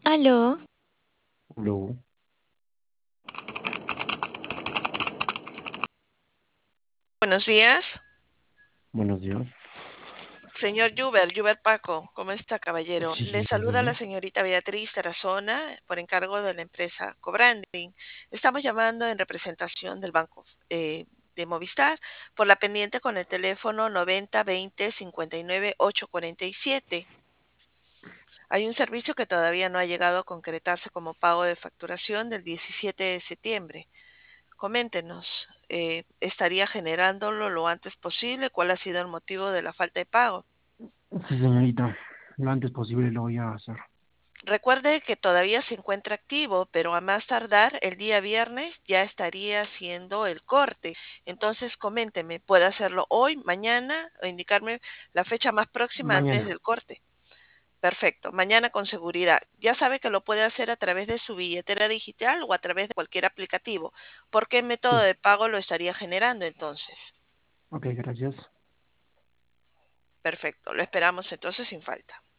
Aló, Luego, Buenos días, buenos días. señor Yuber Paco, ¿cómo está, caballero? Sí, Le sí, sí, saluda la sí. señorita Beatriz Tarazona por encargo de la empresa Cobranding. Estamos llamando en representación del banco de Movistar por la pendiente con el teléfono 9020-59847. Hay un servicio que todavía no ha llegado a concretarse como pago de facturación del 17 de septiembre. Coméntenos, ¿estaría generándolo lo antes posible? ¿Cuál ha sido el motivo de la falta de pago? Sí, señorita. Lo antes posible lo voy a hacer. Recuerde que todavía se encuentra activo, pero a más tardar el día viernes ya estaría haciendo el corte. Entonces, coménteme, ¿puede hacerlo hoy, mañana o indicarme la fecha más próxima antes Mañana. del corte? Perfecto, mañana con seguridad. Ya sabe que lo puede hacer a través de su billetera digital o a través de cualquier aplicativo. ¿Por qué método Sí. de pago lo estaría generando entonces? Ok, gracias. Perfecto, lo esperamos entonces sin falta.